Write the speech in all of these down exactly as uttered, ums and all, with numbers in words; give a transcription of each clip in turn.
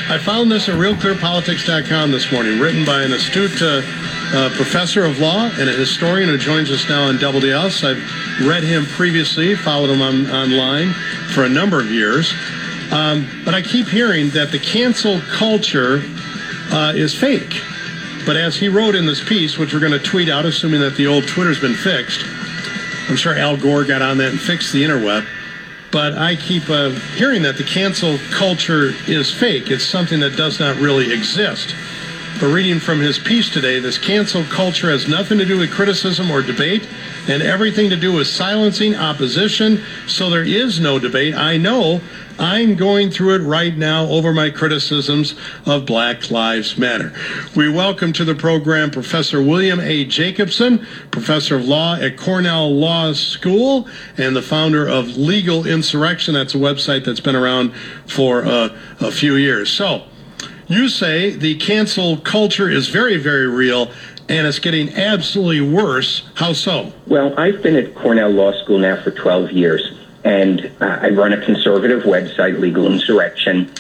I found this at real clear politics dot com this morning, written by an astute uh, uh, professor of law and a historian who joins us now on W D S. I've read him previously, followed him on, online for a number of years. Um, but I keep hearing that the cancel culture uh, is fake. But as he wrote in this piece, which we're going to tweet out, assuming that the old Twitter's been fixed, I'm sure Al Gore got on that and fixed the interweb. But I keep uh, hearing that the cancel culture is fake. It's something that does not really exist. But reading from his piece today, this cancel culture has nothing to do with criticism or debate and everything to do with silencing opposition. So there is no debate. I know I'm going through it right now over my criticisms of Black Lives Matter. We welcome to the program Professor William A. Jacobson, professor of law at Cornell Law School and the founder of Legal Insurrection. That's a website that's been around for uh, a few years. So you say the cancel culture is very, very real and it's getting absolutely worse. How so? Well, I've been at Cornell Law School now for twelve years. And uh, I run a conservative website, Legal Insurrection.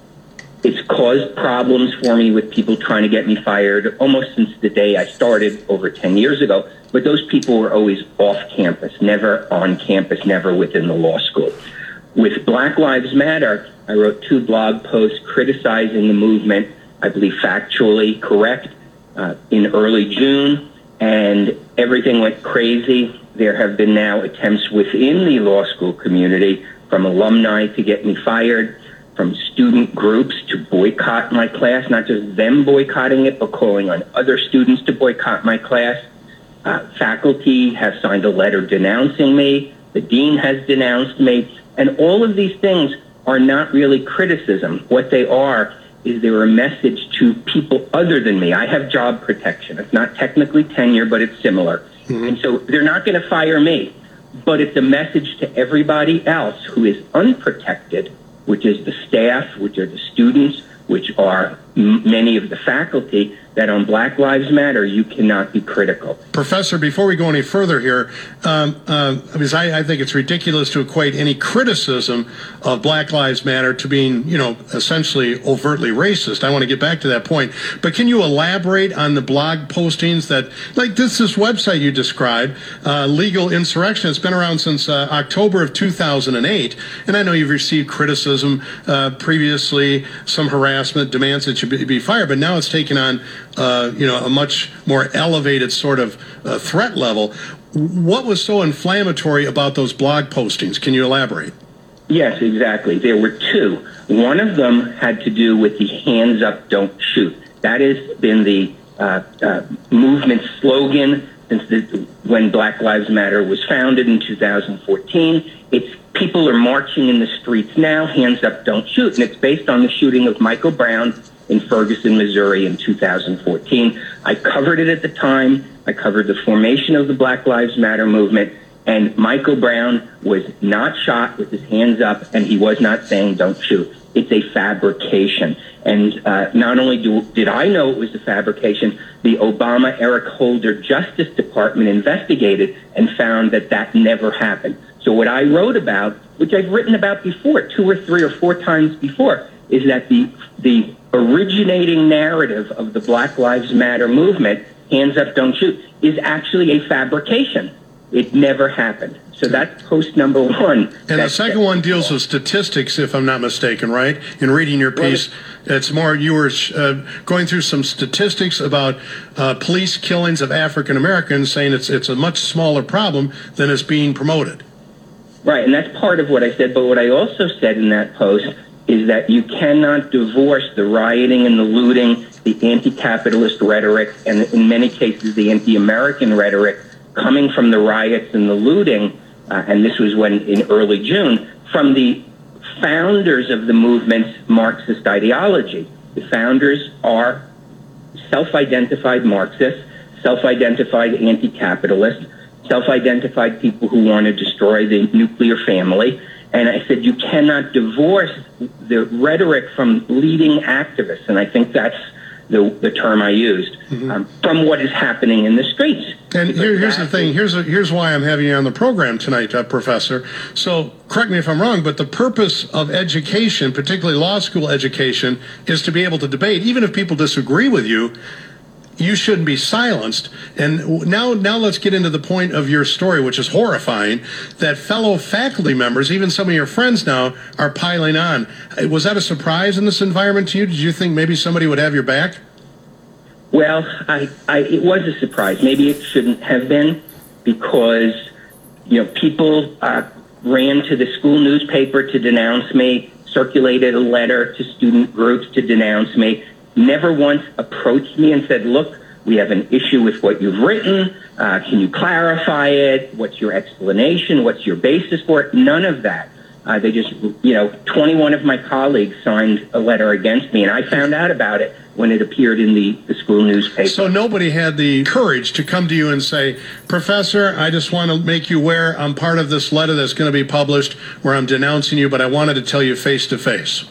It's caused problems for me with people trying to get me fired almost since the day I started over ten years ago. But those people were always off campus, never on campus, never within the law school. With Black Lives Matter, I wrote two blog posts criticizing the movement, I believe factually correct, uh, in early June, and everything went crazy. There have been now attempts within the law school community from alumni to get me fired, from student groups to boycott my class, not just them boycotting it, but calling on other students to boycott my class. Uh, faculty have signed a letter denouncing me. The dean has denounced me. And all of these things are not really criticism. What they are is they're a message to people other than me. I have job protection. It's not technically tenure, but it's similar. Mm-hmm. And so they're not going to fire me, but it's a message to everybody else who is unprotected, which is the staff, which are the students, which are m- many of the faculty, that on Black Lives Matter, you cannot be critical. Professor, before we go any further here, um, uh, because I, I think it's ridiculous to equate any criticism of Black Lives Matter to being, you know, essentially overtly racist. I want to get back to that point. But can you elaborate on the blog postings that, like this, this website you described, uh, Legal Insurrection, it's been around since uh, October of two thousand eight. And I know you've received criticism uh, previously, some harassment, demands that you be, be fired, but now it's taken on Uh, you know, a much more elevated sort of uh, threat level. What was so inflammatory about those blog postings? Can you elaborate? Yes, exactly. There were two. One of them had to do with the hands up, don't shoot. That has been the uh, uh, movement slogan since the, when Black Lives Matter was founded in two thousand fourteen. It's people are marching in the streets now, hands up, don't shoot. And it's based on the shooting of Michael Brown in Ferguson, Missouri in two thousand fourteen. I covered it at the time. I covered the formation of the Black Lives Matter movement, and Michael Brown was not shot with his hands up, and he was not saying don't shoot. It's a fabrication. And uh, not only do, did I know it was a fabrication, the Obama Eric Holder Justice Department investigated and found that that never happened. So what I wrote about, which I've written about before, two or three or four times before, is that the the originating narrative of the Black Lives Matter movement, hands up, don't shoot, is actually a fabrication. It never happened. So that's post number one. And the second one deals with statistics, if I'm not mistaken, right? In reading your piece, it's more, you were uh, going through some statistics about uh, police killings of African Americans, saying it's it's a much smaller problem than is being promoted. Right, and that's part of what I said. But what I also said in that post is that you cannot divorce the rioting and the looting, the anti-capitalist rhetoric, and in many cases the anti-American rhetoric coming from the riots and the looting, uh, and this was when in early June, from the founders of the movement's Marxist ideology. The founders are self-identified Marxists, self-identified anti-capitalists, self-identified people who want to destroy the nuclear family. And I said, you cannot divorce the rhetoric from leading activists. And I think that's the, the term I used, mm-hmm. um, from what is happening in the streets. And here, here's the thing. Here's a, here's why I'm having you on the program tonight, uh, Professor. So correct me if I'm wrong, but the purpose of education, particularly law school education, is to be able to debate. Even if people disagree with you, you shouldn't be silenced. And now, now let's get into the point of your story, which is horrifying, that fellow faculty members, even some of your friends now, are piling on. Was that a surprise in this environment to you? Did you think maybe somebody would have your back? Well, I, I, it was a surprise. Maybe it shouldn't have been, because, you know, people uh, ran to the school newspaper to denounce me, circulated a letter to student groups to denounce me, never once approached me and said, look, we have an issue with what you've written. Uh, can you clarify it? What's your explanation? What's your basis for it? None of that. Uh, they just, you know, twenty-one of my colleagues signed a letter against me, and I found out about it when it appeared in the, the school newspaper. So nobody had the courage to come to you and say, Professor, I just want to make you aware I'm part of this letter that's going to be published where I'm denouncing you, but I wanted to tell you face to face.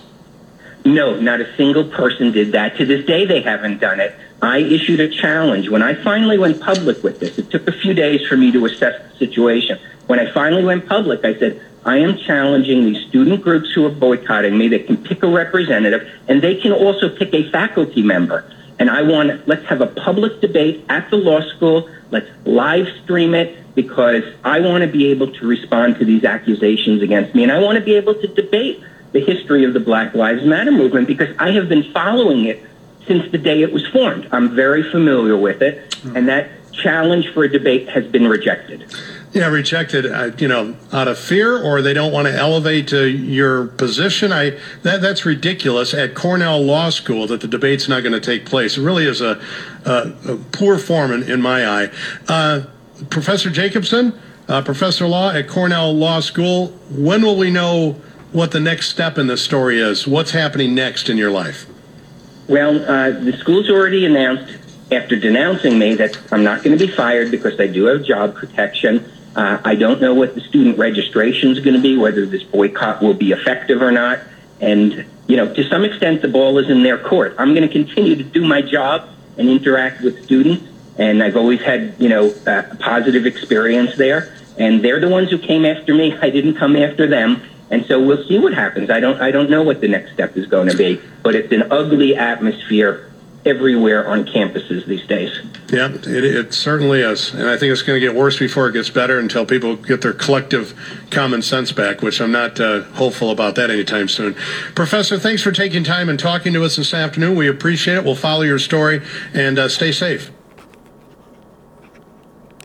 No, not a single person did that. To this day, they haven't done it. I issued a challenge. When I finally went public with this, it took a few days for me to assess the situation. When I finally went public, I said, I am challenging these student groups who are boycotting me. They can pick a representative, and they can also pick a faculty member. And I want, let's have a public debate at the law school. Let's live stream it, because I want to be able to respond to these accusations against me. And I want to be able to debate the history of the Black Lives Matter movement, because I have been following it since the day it was formed. I'm very familiar with it, and that challenge for a debate has been rejected. Yeah, rejected, uh, you know, out of fear, or they don't want to elevate uh, your position. I that that's ridiculous at Cornell Law School that the debate's not going to take place. It really is a, a, a poor form in, in my eye. Uh, Professor Jacobson, uh, Professor of Law at Cornell Law School, when will we know what the next step in this story is? What's happening next in your life? Well, uh, the school's already announced, after denouncing me, that I'm not going to be fired because I do have job protection. Uh, I don't know what the student registration is going to be, whether this boycott will be effective or not. And, you know, to some extent, the ball is in their court. I'm going to continue to do my job and interact with students. And I've always had, you know, a positive experience there. And they're the ones who came after me. I didn't come after them. And so we'll see what happens. I don't I don't know what the next step is going to be, but it's an ugly atmosphere everywhere on campuses these days. Yeah, it, it certainly is. And I think it's going to get worse before it gets better, until people get their collective common sense back, which I'm not uh, hopeful about that anytime soon. Professor, thanks for taking time and talking to us this afternoon. We appreciate it. We'll follow your story, and uh, stay safe.